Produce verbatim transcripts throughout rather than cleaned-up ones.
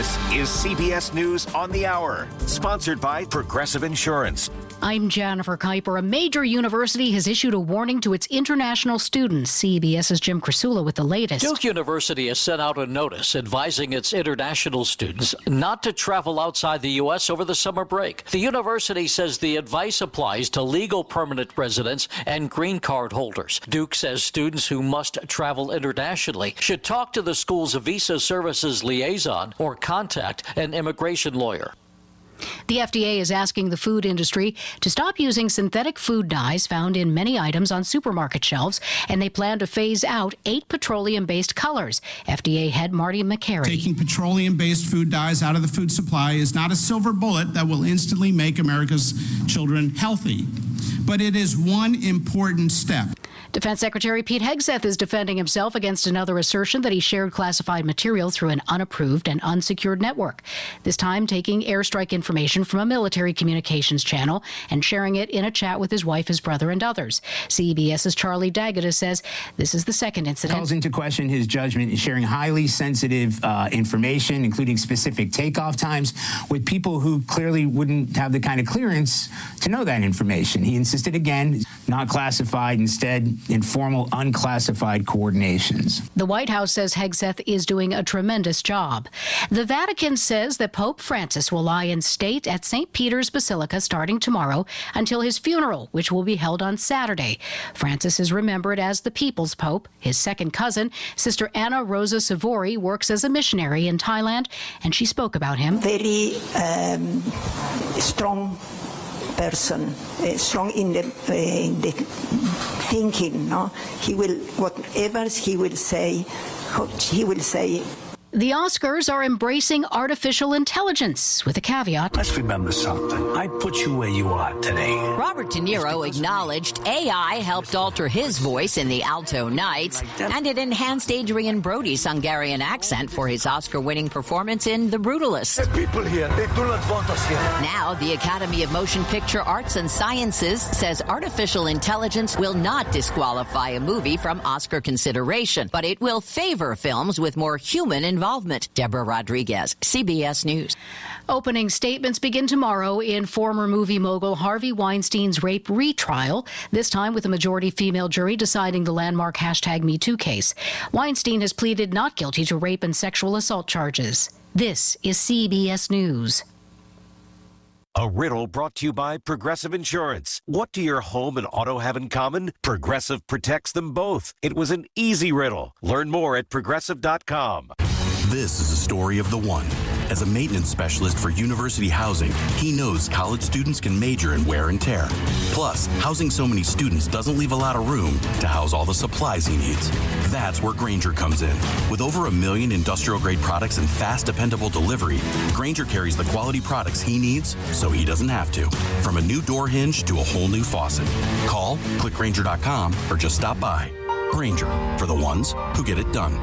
This is C B S News on the Hour, sponsored by Progressive Insurance. I'm Jennifer Kuiper. A major university has issued a warning to its international students. CBS's Jim Krasula with the latest. Duke University has sent out a notice advising its international students not to travel outside the U S over the summer break. The university says the advice applies to legal permanent residents and green card holders. Duke says students who must travel internationally should talk to the school's visa services liaison or contact an immigration lawyer. The F D A is asking the food industry to stop using synthetic food dyes found in many items on supermarket shelves, and they plan to phase out eight petroleum-based colors. F D A head Marty McCary. Taking petroleum-based food dyes out of the food supply is not a silver bullet that will instantly make America's children healthy, but it is one important step. Defense Secretary Pete Hegseth is defending himself against another assertion that he shared classified material through an unapproved and unsecured network, this time taking airstrike information from a military communications channel and sharing it in a chat with his wife, his brother, and others. CBS's Charlie D'Agata says this is the second incident. Calls into question his judgment in sharing highly sensitive uh, information, including specific takeoff times, with people who clearly wouldn't have the kind of clearance to know that information. He insisted again, not classified, instead informal, unclassified coordinations. The White House says Hegseth is doing a tremendous job. The Vatican says that Pope Francis will lie in state at Saint Peter's Basilica starting tomorrow until his funeral, which will be held on Saturday. Francis is remembered as the People's Pope. His second cousin, Sister Anna Rosa Savori, works as a missionary in Thailand, and she spoke about him. Very um, strong person, uh, strong in the, uh, in the thinking. No, he will whatever he will say, he will say. The Oscars are embracing artificial intelligence with a caveat. Let's remember something. I put you where you are today. Robert De Niro acknowledged A I helped alter his voice in The Alto Nights, and it enhanced Adrian Brody's Hungarian accent for his Oscar-winning performance in The Brutalist. There are people here. They do not want us here. Now, the Academy of Motion Picture Arts and Sciences says artificial intelligence will not disqualify a movie from Oscar consideration, but it will favor films with more human involvement. Deborah Rodriguez, C B S News. Opening statements begin tomorrow in former movie mogul Harvey Weinstein's rape retrial, this time with a majority female jury deciding the landmark hashtag Me Too case. Weinstein has pleaded not guilty to rape and sexual assault charges. This is C B S News. A riddle brought to you by Progressive Insurance. What do your home and auto have in common? Progressive protects them both. It was an easy riddle. Learn more at progressive dot com. This is a story of the one. As a maintenance specialist for University Housing, he knows college students can major in wear and tear. Plus, housing so many students doesn't leave a lot of room to house all the supplies he needs. That's where Grainger comes in. With over a million industrial-grade products and fast, dependable delivery, Grainger carries the quality products he needs so he doesn't have to. From a new door hinge to a whole new faucet. Call, click Grainger dot com, or just stop by. Grainger, for the ones who get it done.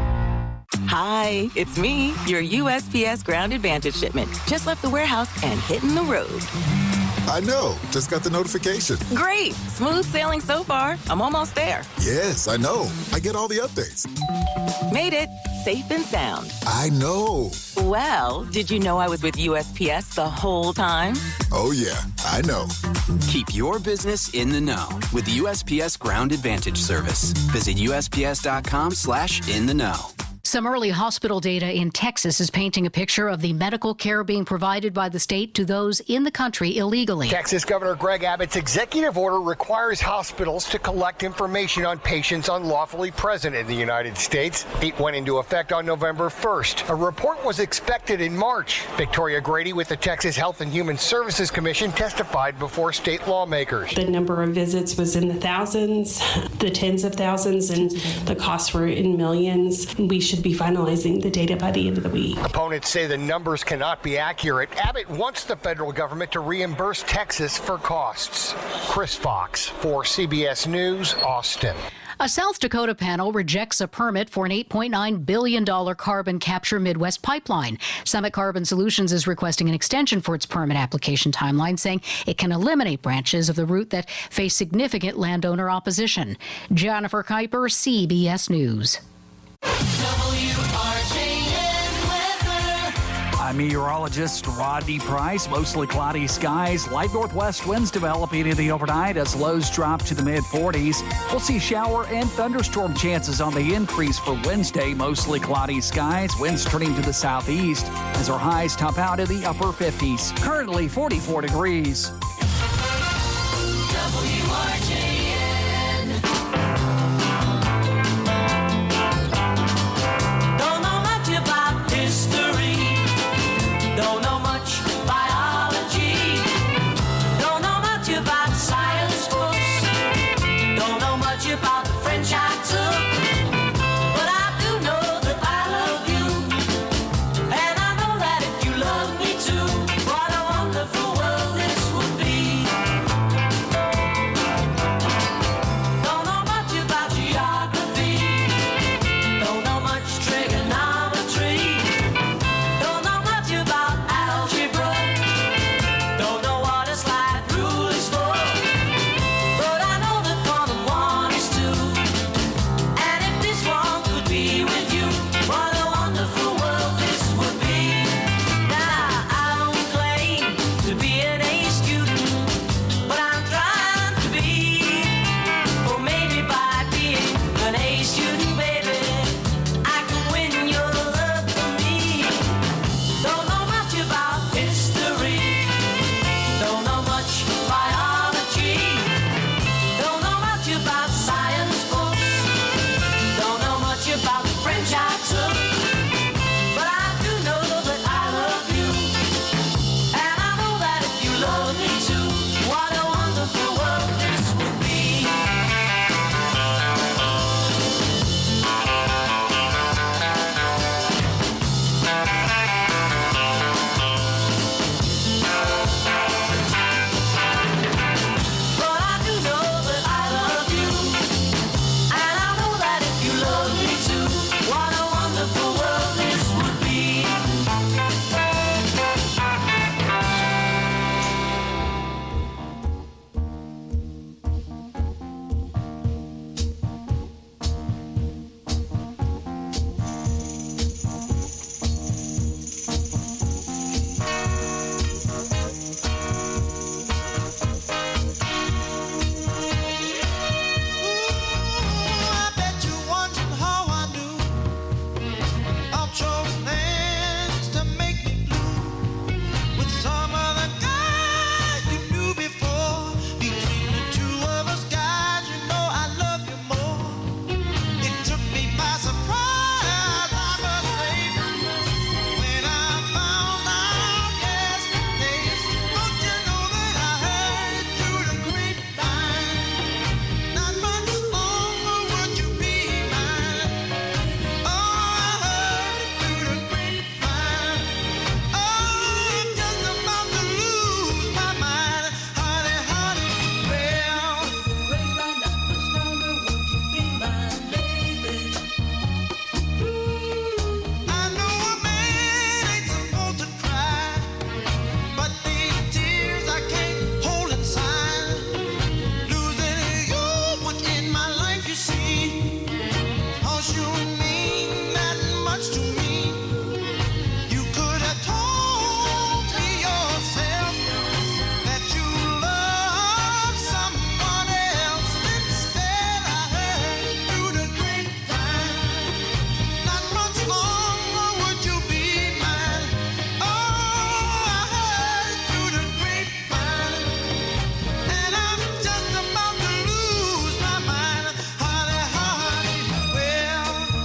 Hi, it's me, your U S P S Ground Advantage shipment. Just left the warehouse and hitting the road. I know. Just got the notification. Great. Smooth sailing so far. I'm almost there. Yes, I know. I get all the updates. Made it. Safe and sound. I know. Well, did you know I was with U S P S the whole time? Oh, yeah. I know. Keep your business in the know with the U S P S Ground Advantage service. Visit U S P S dot com slash in the know. Some early hospital data in Texas is painting a picture of the medical care being provided by the state to those in the country illegally. Texas Governor Greg Abbott's executive order requires hospitals to collect information on patients unlawfully present in the United States. It went into effect on November first. A report was expected in March. Victoria Grady with the Texas Health and Human Services Commission testified before state lawmakers. The number of visits was in the thousands, the tens of thousands, and the costs were in millions. We should be finalizing the data by the end of the week. Opponents say the numbers cannot be accurate. Abbott wants the federal government to reimburse Texas for costs. Chris Fox for C B S News, Austin. A South Dakota panel rejects a permit for an eight point nine billion dollars carbon capture Midwest pipeline. Summit Carbon Solutions is requesting an extension for its permit application timeline, saying it can eliminate branches of the route that face significant landowner opposition. Jennifer Kuiper, C B S News. W R J N weather. I'm meteorologist Rodney Price. Mostly cloudy skies. Light northwest winds developing in the overnight as lows drop to the mid forties. We'll see shower and thunderstorm chances on the increase for Wednesday. Mostly cloudy skies. Winds turning to the southeast as our highs top out in the upper fifties. Currently forty-four degrees. W R J N. Don't know much about history. Don't know much biology. Don't know much about science books. Don't know much about the French I took. But I do know that I love you. And I know that if you love me too, what a wonderful world this would be. Don't know much about geography. Don't know much trigonometry. Don't know much about algebra. Don't know what a slide rule is for. But I know that quantum one is two. And if this one could be with you, what a wonderful world this would be. Now, I don't claim to be an A student, but I'm trying to be. Or maybe by being an A student, baby, I can win your love for me. Don't know much about history. Don't know much biology. Don't know much about science books. Don't know much about the French I took. But I do know that I love you. And I know that if you love me too, what a wonderful world this would be. But I do know that I love you. And I know that if you love me too, what a wonderful world this would be. I bet you're wondering how I knew I chose plans to make me blue with some other guy you knew before. Between the two of us, guys, you know I love you more. It took me by surprise, I must say, when I found out yesterday. Don't you know that I heard through the grapevine? Not much longer would you be mine. Oh, I heard it through the grapevine. Oh, I'm just about to lose my mind, honey, honey. Well, grapevine, not much longer would you be mine, baby. I know a man ain't supposed to cry, but these tears I can't hold inside. Losing you was in my life, you see. 'Cause you mean that much to me. You could have told me yourself that you love someone else. Instead, I heard it through the grapevine. Not much longer would you be mine. Oh, I heard it through the grapevine. And I'm just about to lose my mind, honey, honey. Well,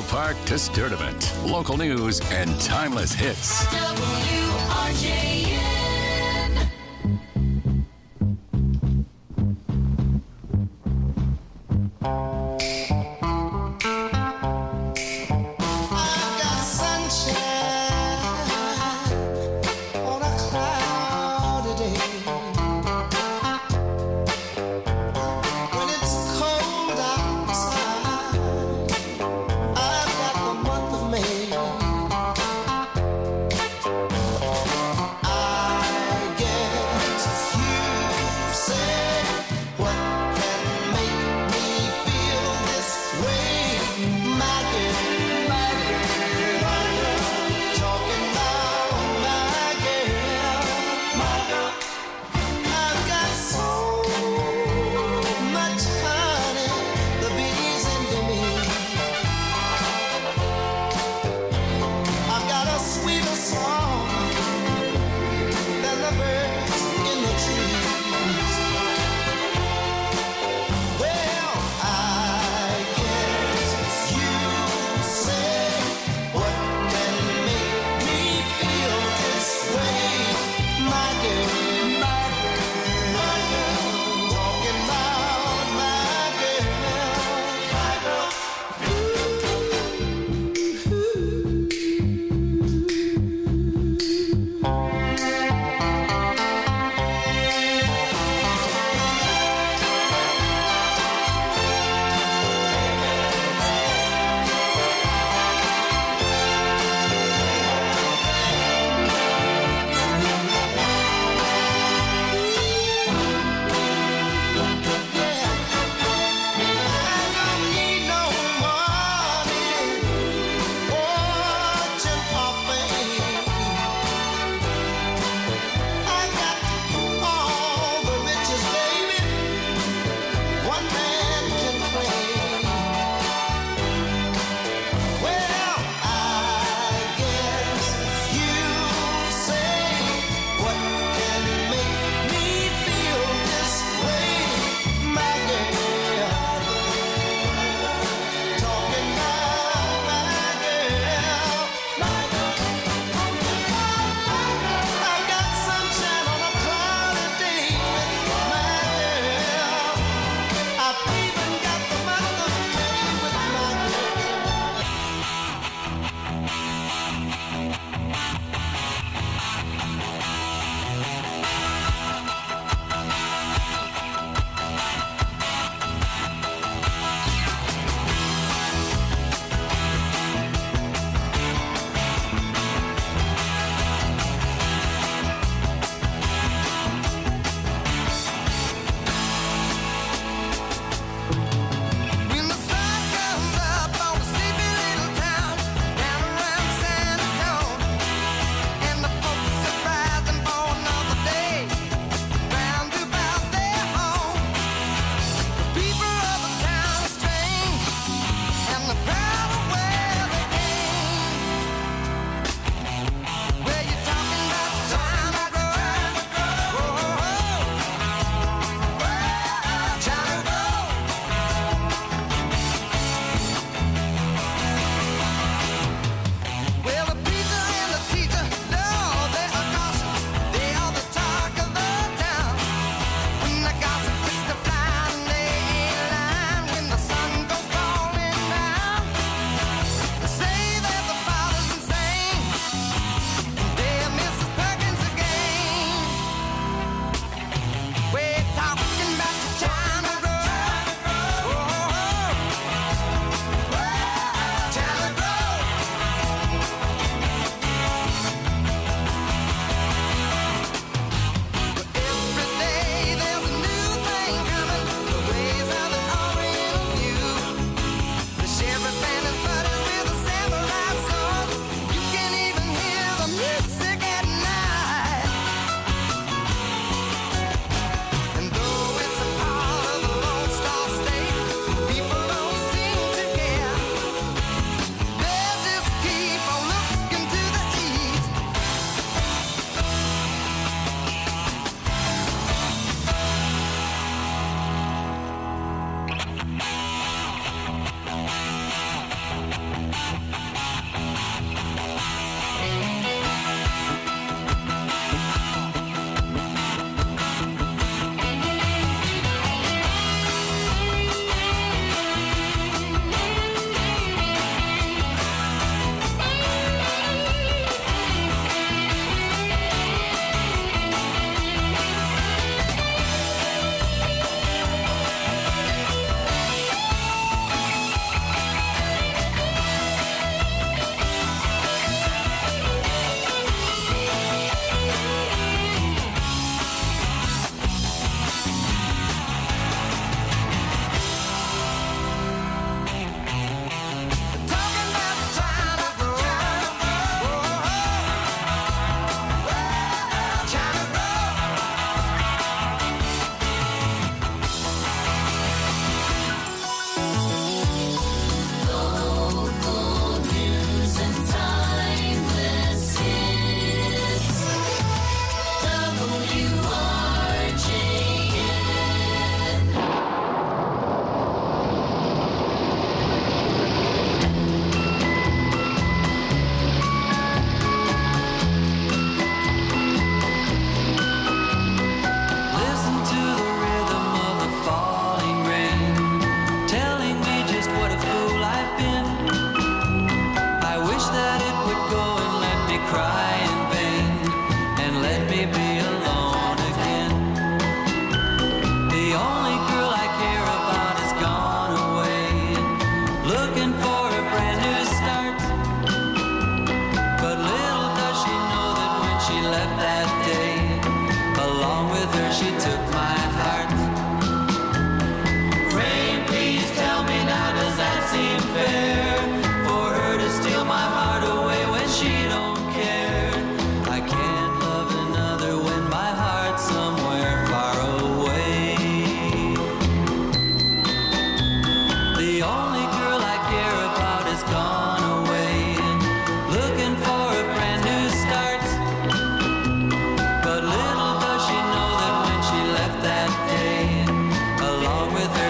Park to Sturdivant. Local news and timeless hits. W R J N. I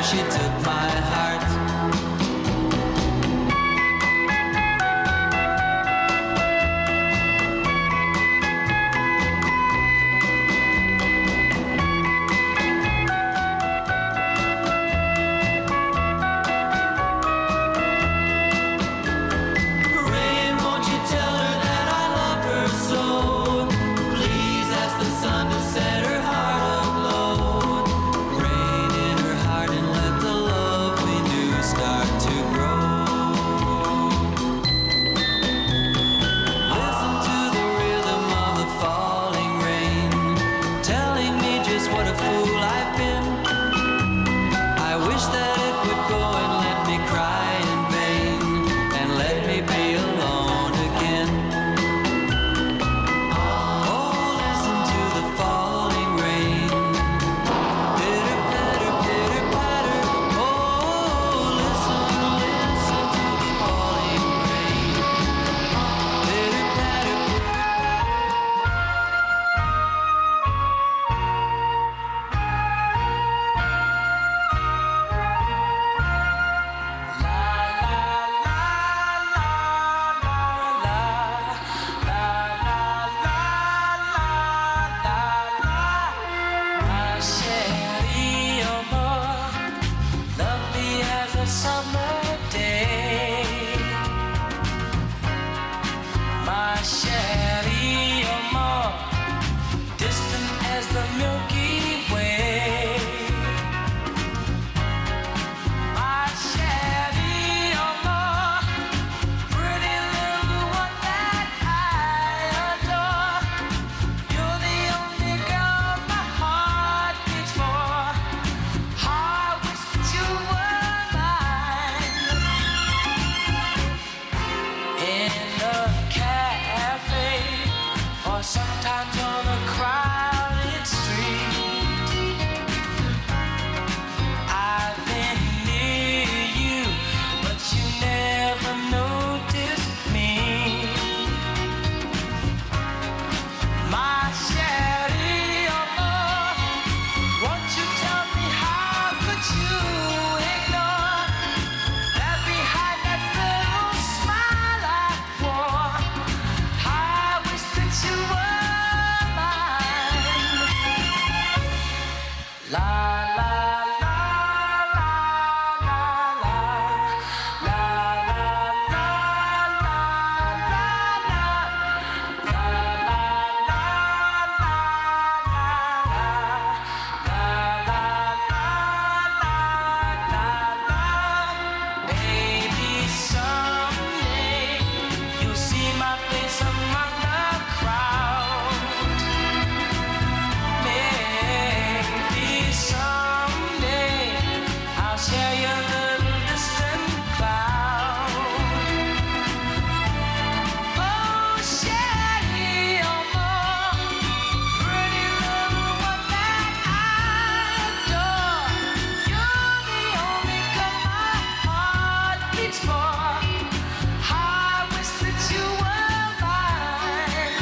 she took my heart. Rain, won't you tell her that I love her so? Please ask the sun to set her heart aglow. Rain in her heart and let the love we knew start to grow. Listen to the rhythm of the falling rain, telling me just what a fool I've been. I wish that it would go and let me cry in vain, and let me be alone again. Oh, listen to the falling rain. Pitter, patter, pitter, patter. Oh, listen, listen to the falling rain. Pitter, patter, my chérie, amor, lovely as a summer day. My chérie, amor, distant as the Milky Way. My chérie, amor, pretty little one that I adore. You're the only girl my heart beats for. I wish that you were mine. In a cafe, or sometimes on a crowded street, I've been near you, but you never noticed me. My chérie, amor, won't you tell me how could you ignore that behind that little smile I wore? I wish that you were mine. La la la la la la la la la la la. Maybe someday you'll see my face among the crowd. Maybe someday I'll share your little distant cloud. Oh, chérie, amor, pretty little one that I adore. You're the only girl my heart beats for. I wish that you were mine.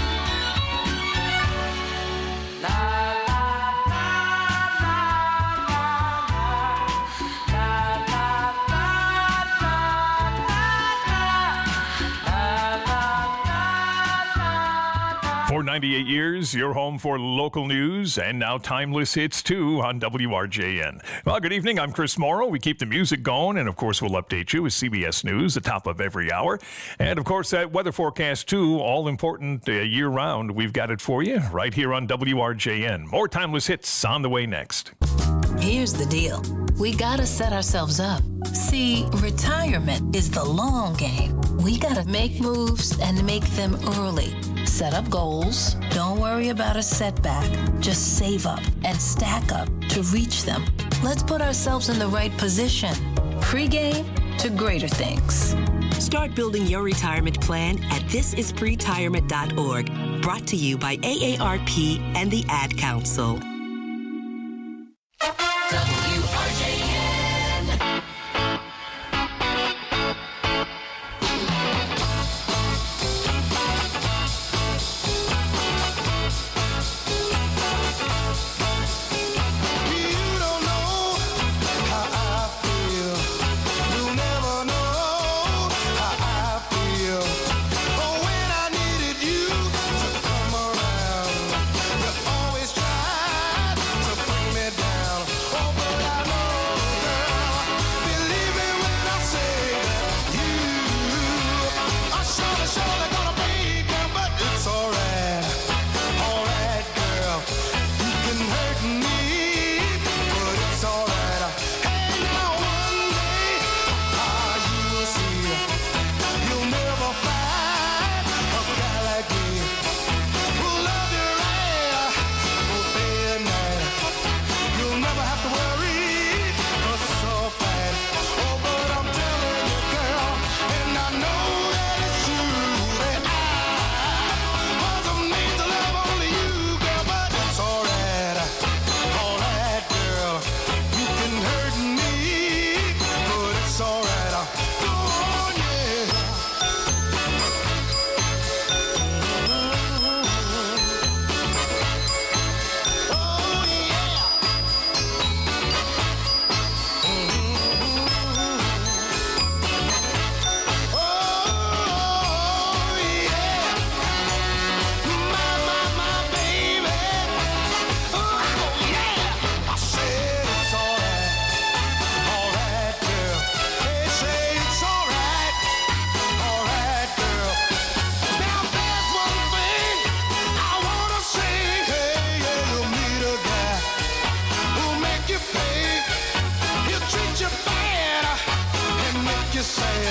La la la la la la la la. For ninety-eight years, your home for local news and now timeless hits too on W R J N. Well, good evening. I'm Chris Morrow. We keep the music going, and of course, we'll update you with C B S News, the top of every hour. And of course, that weather forecast too, all important uh, year round. We've got it for you right here on W R J N. More timeless hits on the way next. Here's the deal. We gotta set ourselves up. See, retirement is the long game. We gotta make moves and make them early. Set up goals. Don't worry about a setback. Just save up and stack up to reach them. Let's put ourselves in the right position. Pre-game to greater things. Start building your retirement plan at this is pretirement dot org. Brought to you by A A R P and the Ad Council. W R J N. You don't know how I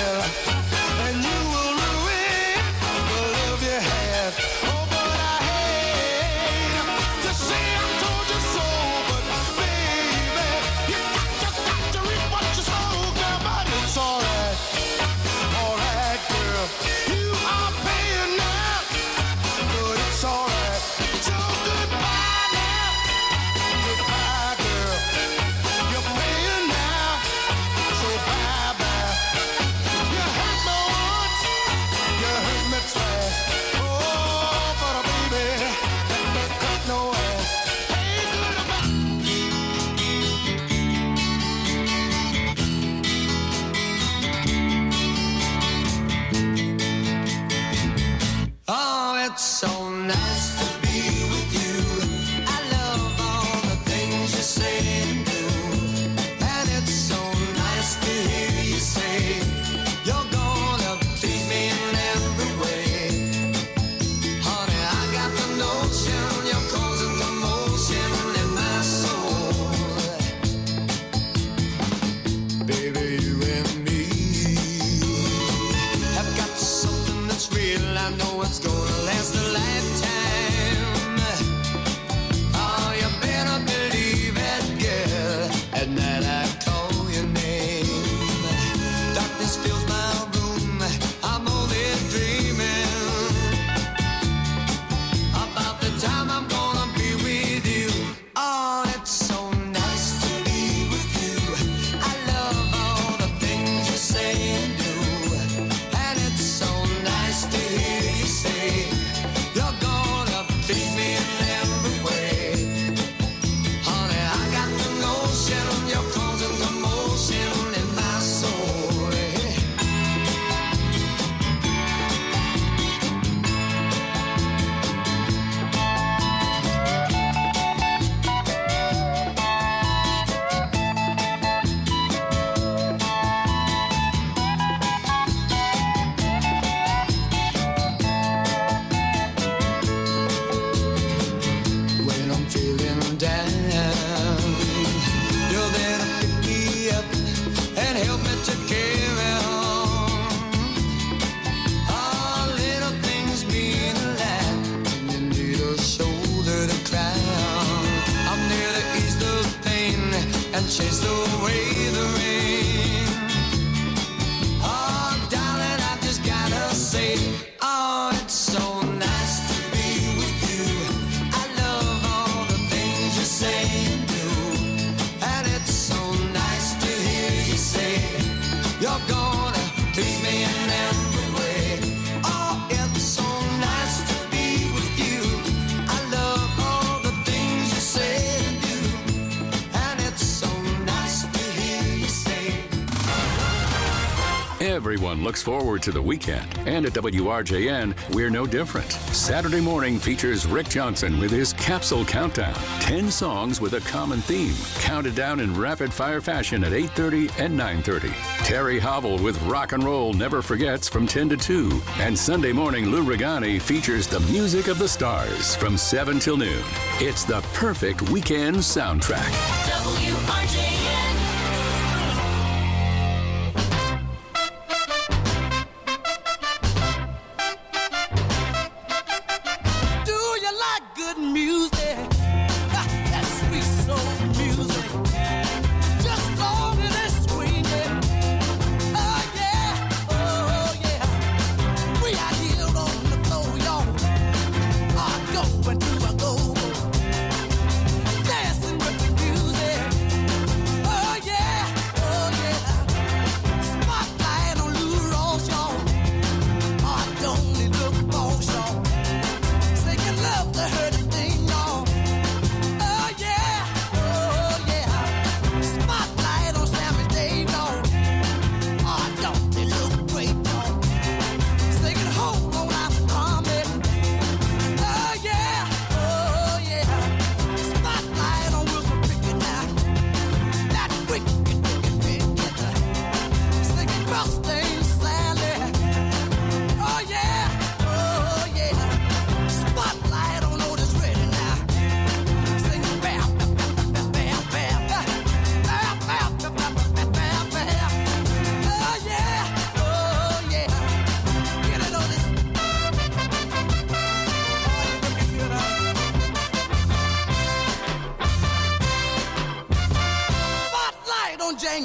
girl, and you will ruin the love you had. Oh, but I hate to say I told you so, but baby, you got to, got to reap what you sow, girl, but it's alright, alright, girl. You are paying now, but it's alright. So goodbye now, goodbye, girl. You're paying now, so bye bye. You hurt me once, you hurt me twice. Oh, but baby, that don't cut no ass. Hey, goodbye. Oh, it's so nice to be with you. I love all the things you say and do. And it's so nice to hear you say you're gonna please me in every way. Honey, I got the notion you're causing commotion in my soul. Baby, you and me have got something that's real. I know it's gonna last a lifetime. Oh, you better believe it, girl. At night I call your name. Darkness fills my room. I'm only dreaming about the time I'm gonna be with you. Oh, it's so nice to be with you. I love all the things you say and do. And it's so nice to hear you say you're gonna please me in every way. Honey, I got the notion you're causing commotion in my soul. When I'm feeling down, you're there to pick me up and help me to carry on. All little things mean a lot when you need a shoulder to cry on. I'm there to ease the pain and chase away the rain. Oh, darling, I just gotta say, oh, it's so nice to be with you. I love all the things you say and do. And it's so nice to hear you say you're gonna please me in every way. Oh, it's so nice to be with you. I love all the things you say and do. And it's so nice to hear you say. Everyone looks forward to the weekend, and at W R J N, we're no different. Saturday morning features Rick Johnson with his Capsule Countdown. ten songs with a common theme, counted down in rapid-fire fashion at eight thirty and nine thirty. Terry Hobble with Rock and Roll Never Forgets from ten to two. And Sunday morning, Lou Regani features the music of the stars from seven till noon. It's the perfect weekend soundtrack. W R J N. Do you like good music? That sweet soul music. Just long as it's swinging. Oh yeah, oh yeah. We out here on the floor, y'all. Are going to a go-go. Dancing with the music.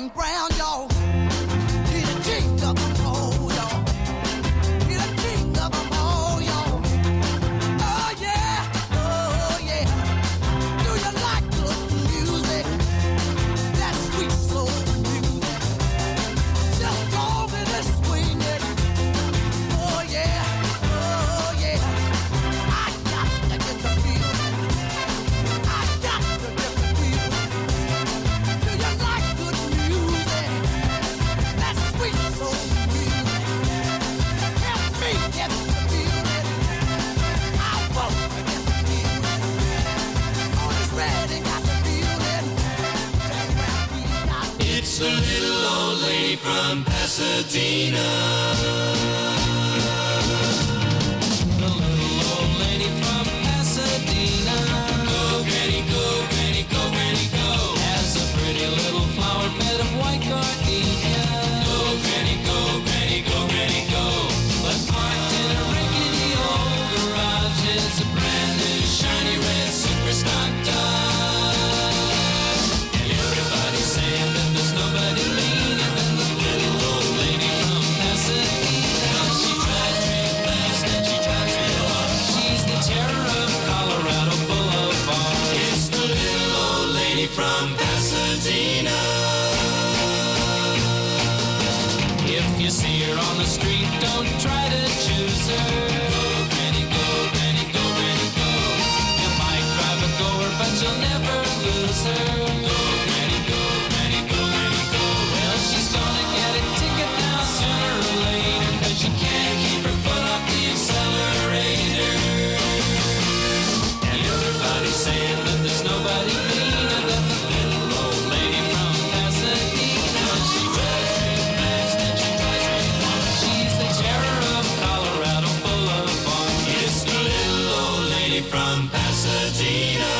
on ground, y'all. He's the king of them all, y'all. He's the king of them all, y'all. Oh yeah, oh yeah. Do you like good music? That sweet soul music. Just go with it, swing it. Oh yeah, oh yeah. I got to get the feeling. I got to get the feeling. Do you like good music? That sweet soul music. Help me get the feeling. I want to get the feeling. On this ready, got the feeling. It's the little old lady from Pasadena. The little old lady from Pasadena. Go, granny, go, granny, go, granny, go. Has a pretty little flower bed of white gardenia. Go, granny, go, granny, go, granny, go. But parked in a rickety old garage is a brand new shiny red super stock Dodge. And everybody's saying that there's nobody meaner than the little old lady from Pasadena. She drives real fast and she drives real hard. She's the terror of Colorado Boulevard. It's the little old lady from Pasadena. If you see her on the street, don't try to choose her. Go, granny, go, granny, go, granny, go. You might drive a goer, but you'll never lose her. Go, granny, go, granny, go, granny, go. Well, she's gonna get a ticket now sooner or later, 'cause she can't keep her foot off the accelerator. And everybody's saying that there's nobody meaner than the little old lady from Pasadena. She drives real fast and she drives real hard. She's the terror of Colorado Boulevard. It's the little old lady from Pasadena.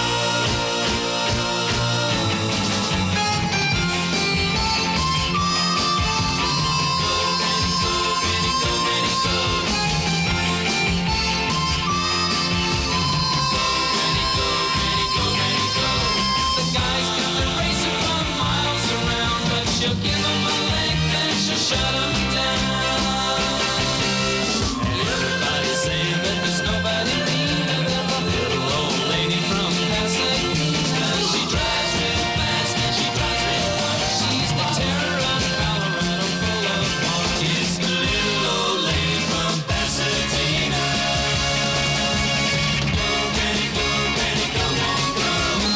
The guys got the racer from miles around, but she'll give them a length and she'll shut them down. And everybody's saying that there's nobody meaner than the little old lady from Pasadena. She drives real fast and she drives real hard. She's the terror of Colorado Boulevard. It's the little old lady from Pasadena. Go, granny, go, granny, go, granny, go.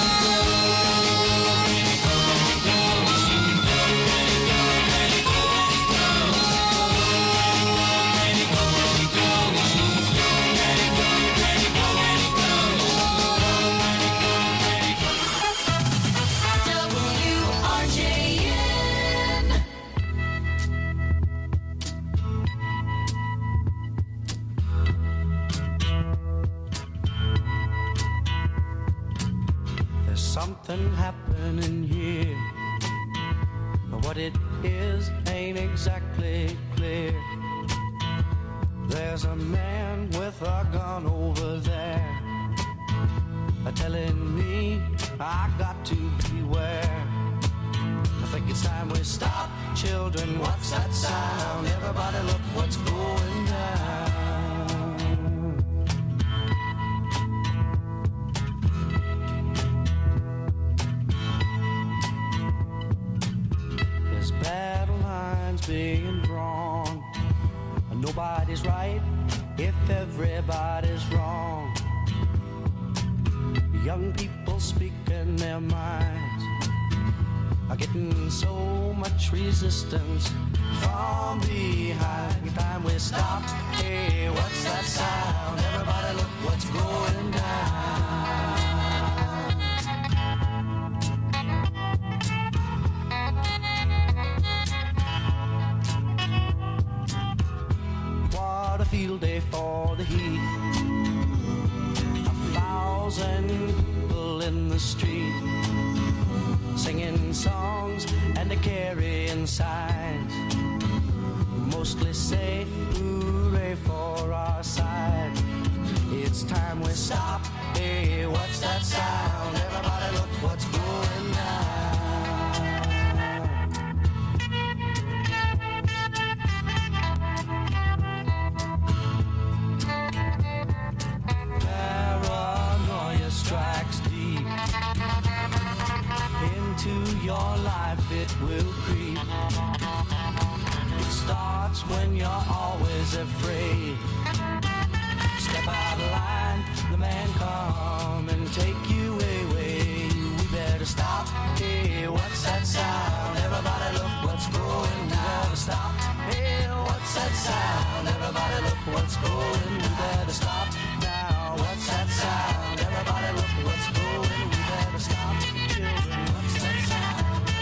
W R J N. There's something happening here, but what it is ain't exactly clear. There's a man with a gun over there, telling me I got to beware. I think it's time we stop, children. What's that sound? Everybody, look what's going down. There's battle lines being drawn. Nobody's right if everybody's wrong. Young people speaking their minds are getting so much resistance from behind. Every time we stop, hey, what's that sound? Everybody, look what's going down. What a field day for the heat. A thousand people in the street, singing songs and a carrying signs. Mostly say hooray for our side. It's time we stop. Hey, what's that sound? Everybody look what's going down. it will creep. It starts when you're always afraid. Step out of line, the man come and take you away. We better stop. Hey, what's that sound? Everybody look what's going. We better stop. Hey, what's that sound? Everybody look what's going. We better stop now. What's that sound? Everybody look what's going. We better stop. Children, what's that sound?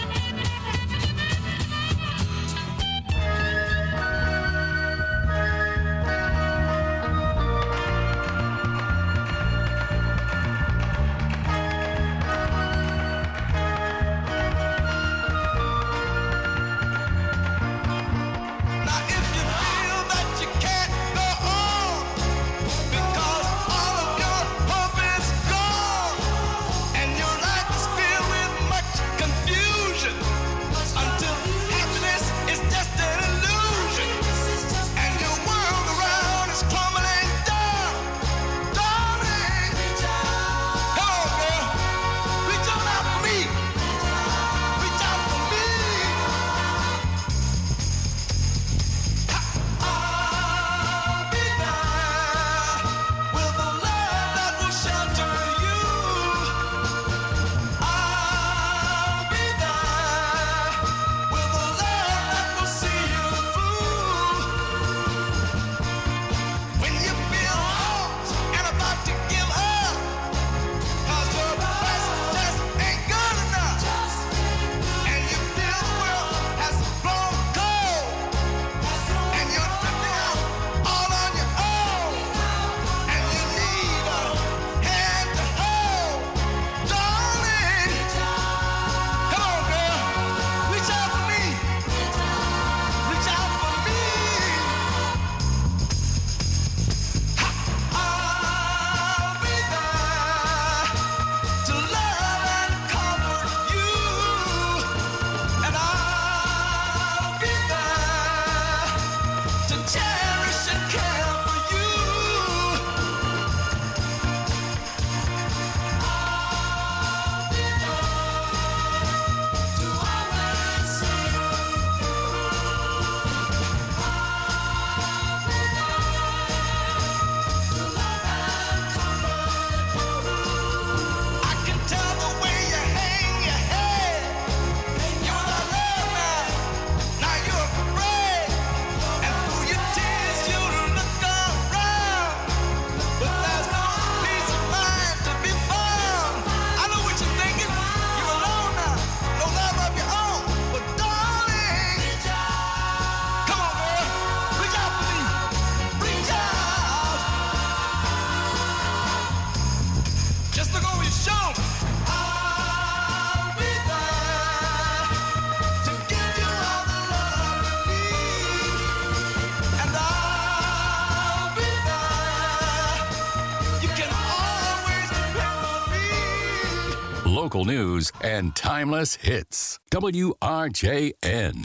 Local news and timeless hits. W R J N.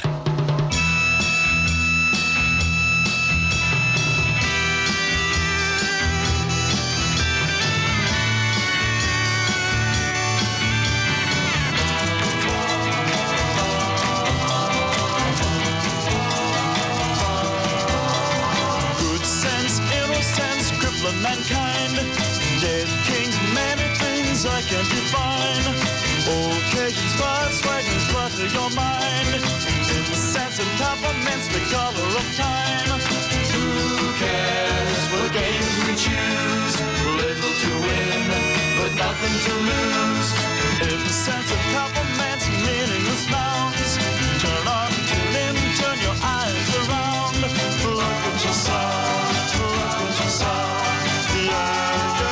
Good sense, innocence, crippling mankind. Dead kings, many things I can't define. Occasions, but swagons, clutter your mind. In the sense of compliments, the color of time. Who cares what games we choose? Little to win, but nothing to lose. In the sense of compliments, meaningless nouns. Turn on, tune in, turn your eyes around. Look at yourself, look at yourself. Yeah.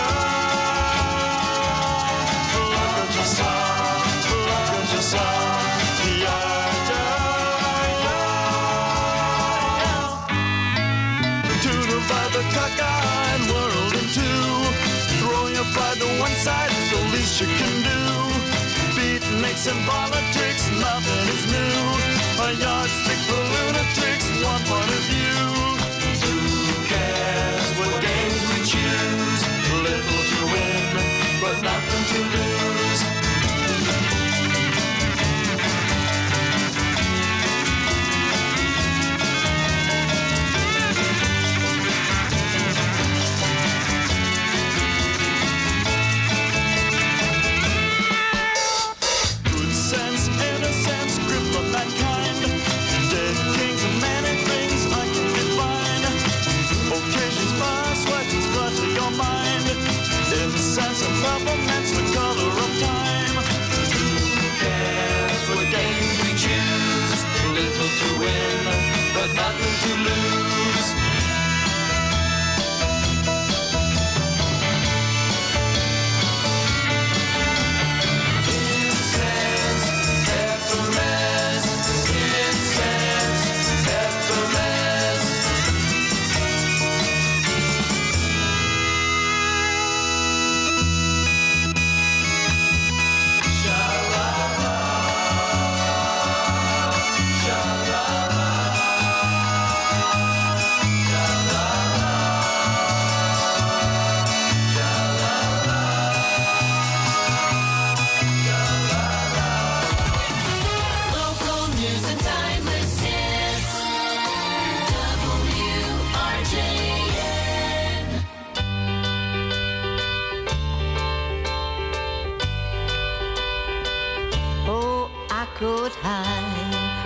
Cockeyed world in two. Throw your pride to one side, it's the least you can do. Beatniks and politics, nothing is new. A yardstick for lunatics, one point of view. Who cares what games we choose? Little to win, but nothing to lose.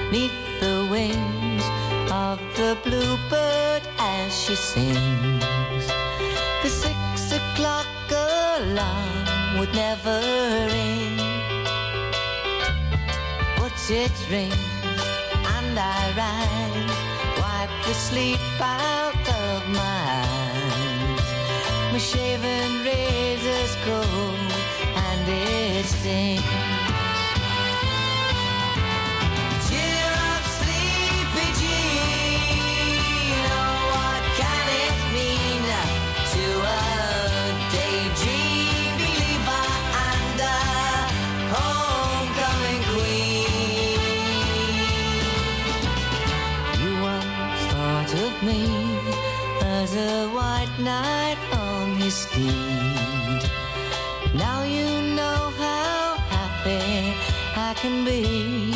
neath the wings of the bluebird as she sings. The six o'clock alarm would never ring, but it rings and I rise, wipe the sleep out of my eyes. My shaven razor's cold and it stings. Cheer up, sleepy Jean. Oh, what can it mean to a daydream believer and a homecoming queen? You once thought of me as a white knight on his steed. Now you know how happy I can be.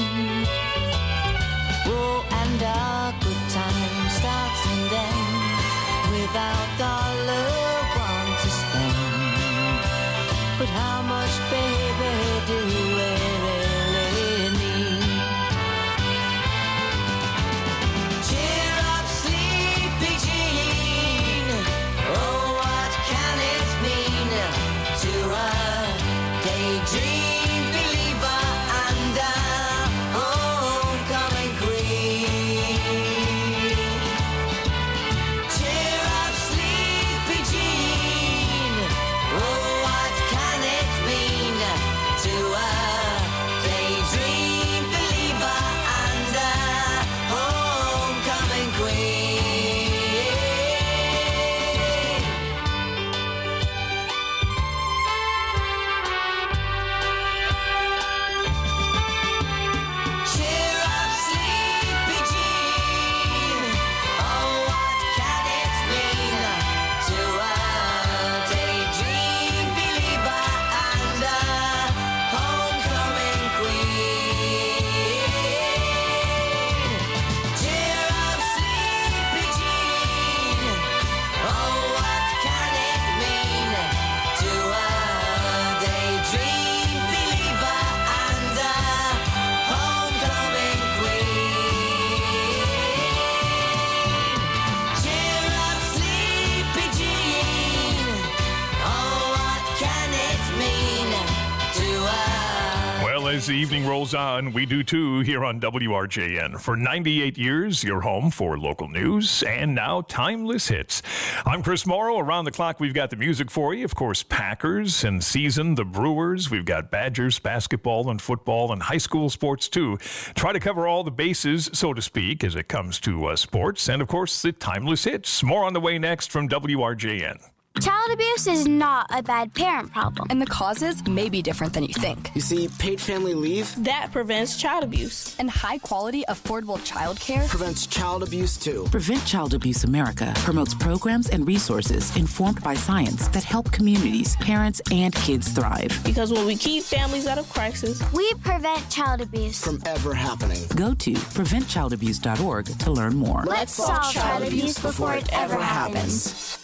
Oh, and our good time starts and ends without dollar one to spend. But how much, baby, do we really need? Cheer up, sleepy Jean. Oh, what can it mean to a daydream believer and a homecoming queen? Cheer up, sleepy Jean. Oh, what can it mean to a daydream believer and a homecoming queen? Cheer up, sleepy Jean. Oh, what can it mean to a daydream believer and a homecoming queen? Cheer up, sleepy Jean. Oh, what can it mean to a daydream believer and a homecoming queen? Cheer up, sleepy Jean. Oh, what can it mean to a... Well, as the evening rolls on, we do too here on W R J N. For ninety-eight years, your home for local news and now timeless hits. I'm Chris Morrow. Around the clock, we've got the music for you. Of course, Packers and season, the Brewers. We've got Badgers, basketball and football and high school sports too. Try to cover all the bases, so to speak, as it comes to uh, sports. And of course, the timeless hits. More on the way next from W R J N. Child abuse is not a bad parent problem. And the causes may be different than you think. You see, paid family leave That prevents child abuse. And high-quality, affordable child care prevents child abuse too. Prevent Child Abuse America promotes programs and resources informed by science that help communities, parents, and kids thrive. Because when we keep families out of crisis, We prevent child abuse from ever happening. Go to prevent child abuse dot org to learn more. Let's solve child abuse before it ever happens.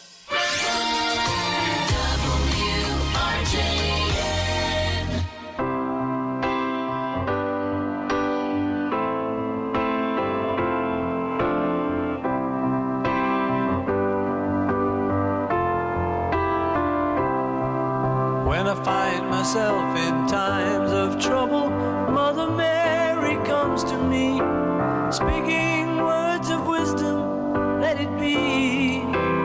When I find myself in times of trouble, Mother Mary comes to me, speaking words of wisdom, let it be.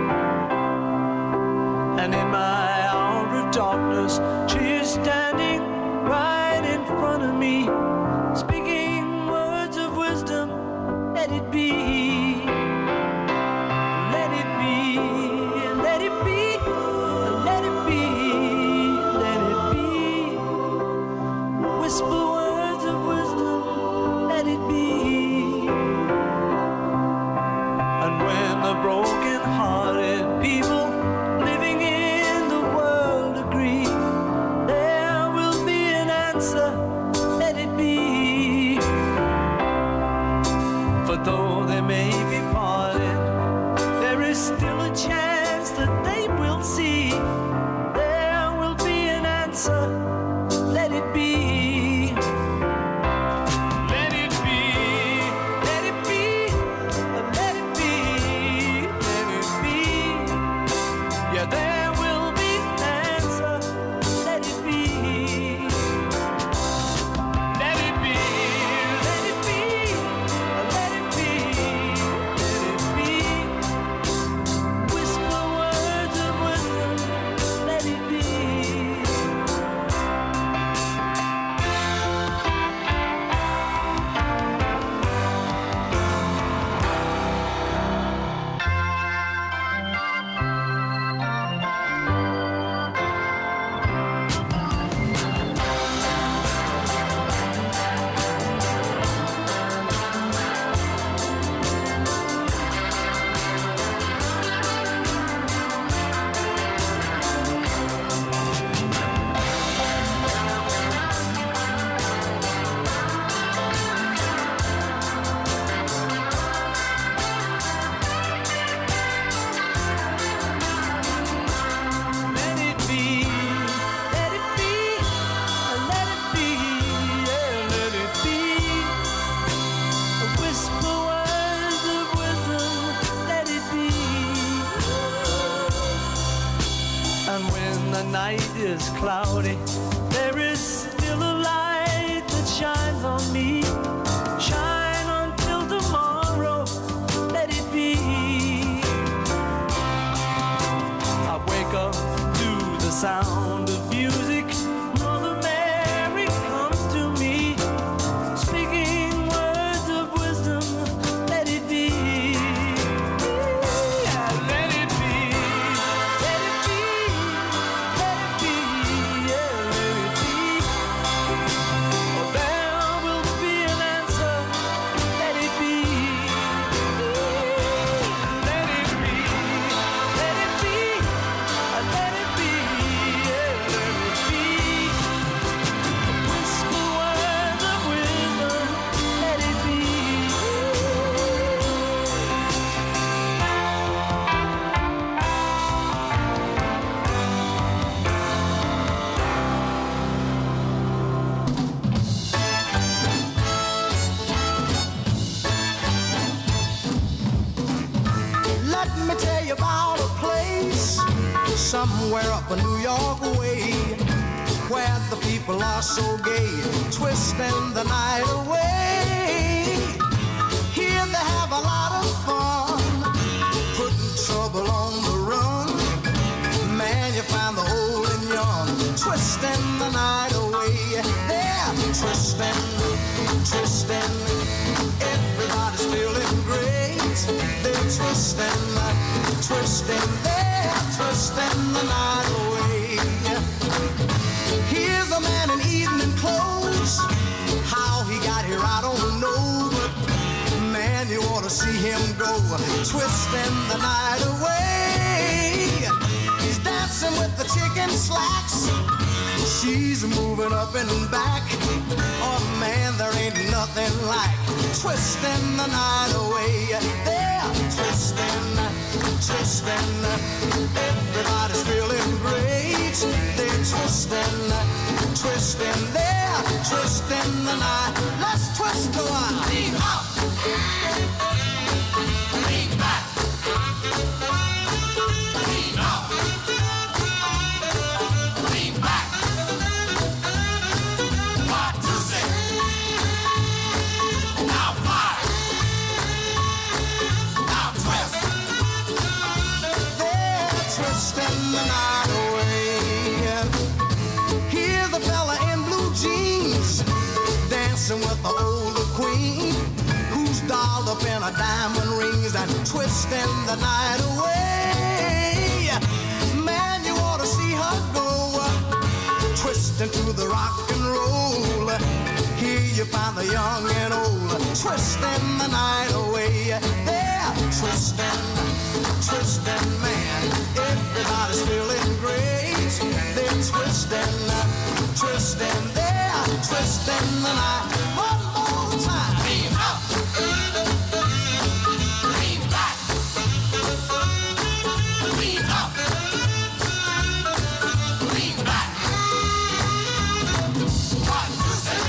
And in my hour of darkness, she is standing right in front of me, speaking words of wisdom, let it be. Let it be, let it be, let it be, let it be. Whisper words of wisdom, let it be. And when the broken-hearted people living in the world agree, there will be an answer, let it be. For though they may be parted, there is still a chance that they will see. There will be an answer, let it be. Let it be, night is cloudy, there is still a light that shines on me. Shine until tomorrow, let it be. I wake up to the sound of music. Mother Mary comes to me, speaking words of wisdom, let it be. Yeah, let it be. Let it be. Let it be. Yeah, let it be. Oh, there will be an answer. Let it be. Let it be. Let it be. Let it be. Yeah, let it be. Whisper words of wisdom. Let it be. Let me tell you about a place somewhere up a New York way where the people are so gay, twisting the night away. Here they have a lot of fun, putting trouble on the run. Man, you find the old and young, twisting the night away. They're twisting, twisting. Everybody's feeling great. They're twisting, twisting. They're twisting the night away. Here's a man in evening clothes. How he got here, I don't know. But man, you ought to see him go, twisting the night away. He's dancing with the chicken slacks. She's moving up and back. Oh man, there ain't nothing like twisting the night away. They're twisting, twisting. Everybody's feeling great. They're twisting, twisting. They're twisting the night. Let's twist a while. Lean up, lean back, lean up, lean back. One, two, six. Now five. Now twist. They're twisting the night away. Here's a fella in blue jeans dancing with the older queen who's dolled up in her diamond rings and twisting the night away. Man, you ought to see her go, twisting to the rock and roll. Here you find the young and old, twisting the night away. They're twisting, twisting, man. Everybody's feeling great. They're twisting, twisting. They're twisting the night. One more time. Lean up, lean back, lean up, lean back. One, two, three.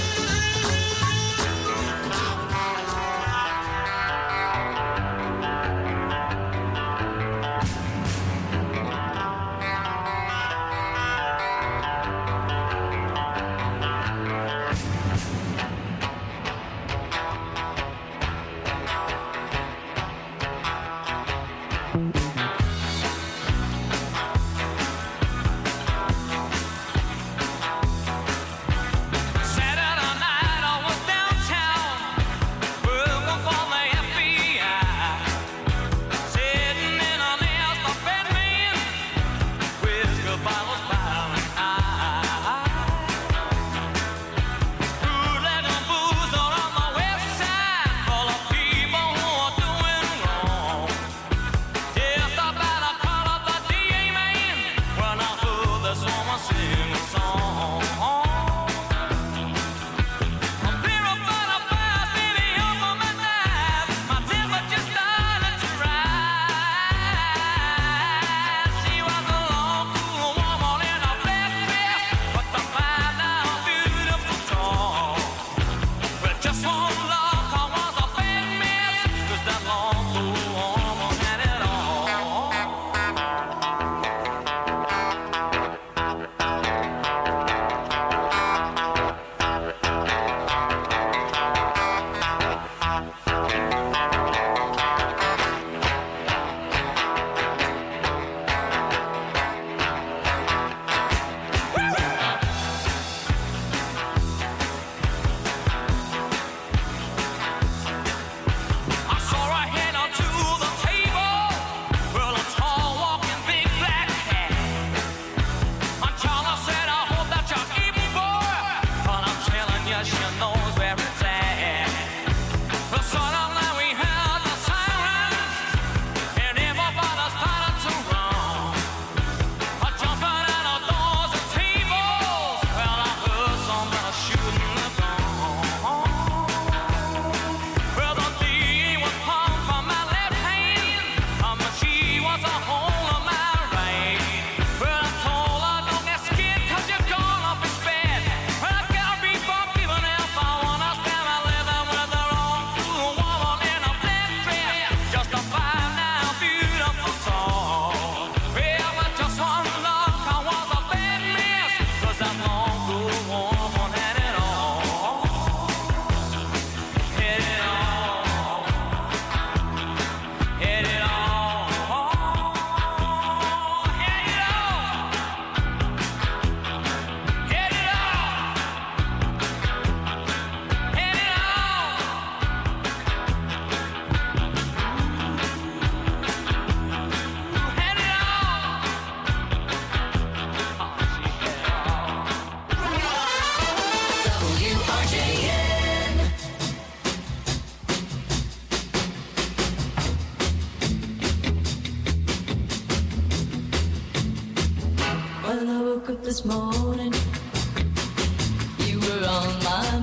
This morning, you were on my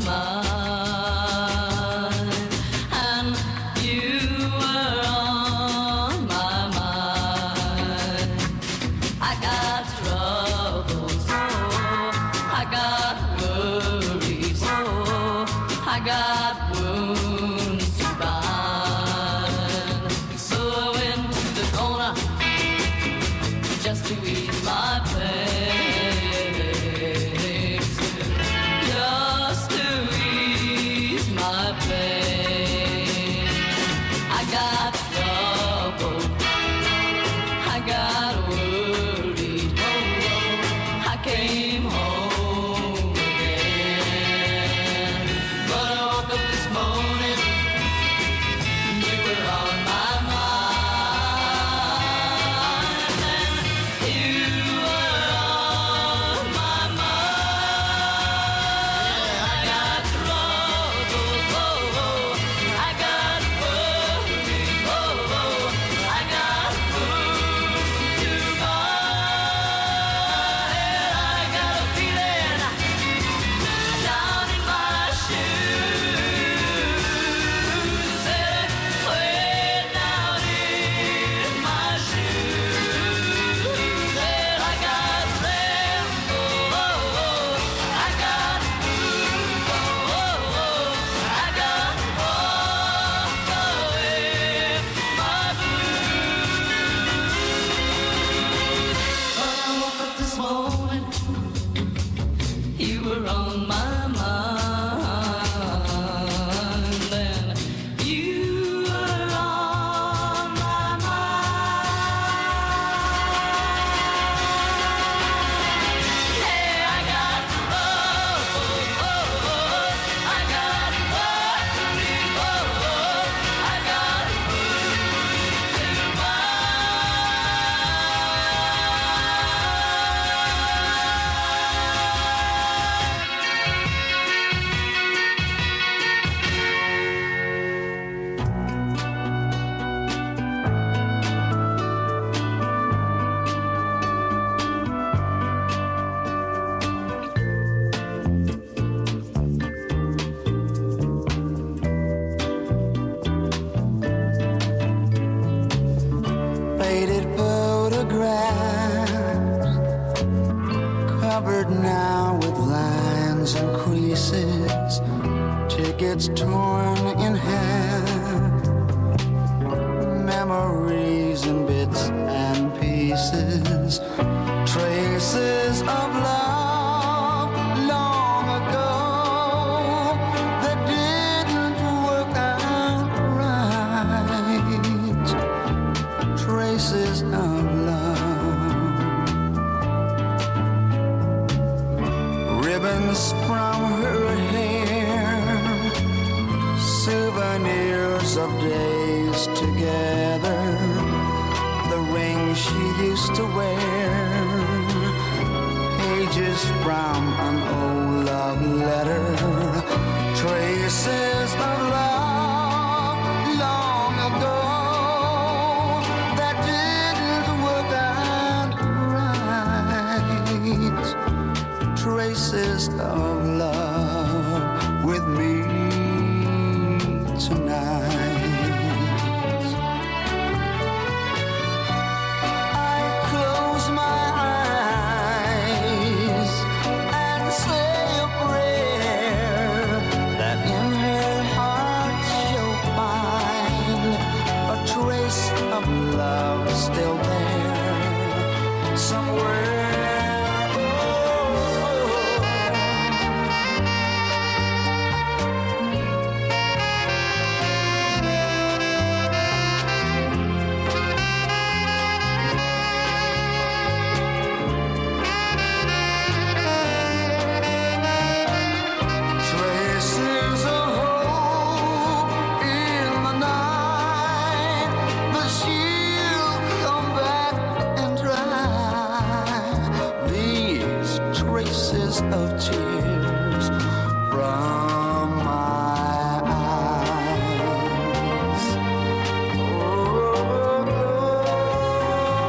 mind, and you were on my mind. I got troubles, so I got worries, so I got wounds to bind. So I went to the corner just to ease my pain. Now with lines and creases, tickets torn in half, memories in bits and pieces, traces of love long ago that didn't work out. scores of days together, the ring she used to wear, pages from an old love letter, traces of love long ago that didn't work out right, traces of love with me tonight. I close my eyes and say a prayer that in her heart she'll find a trace of love still there.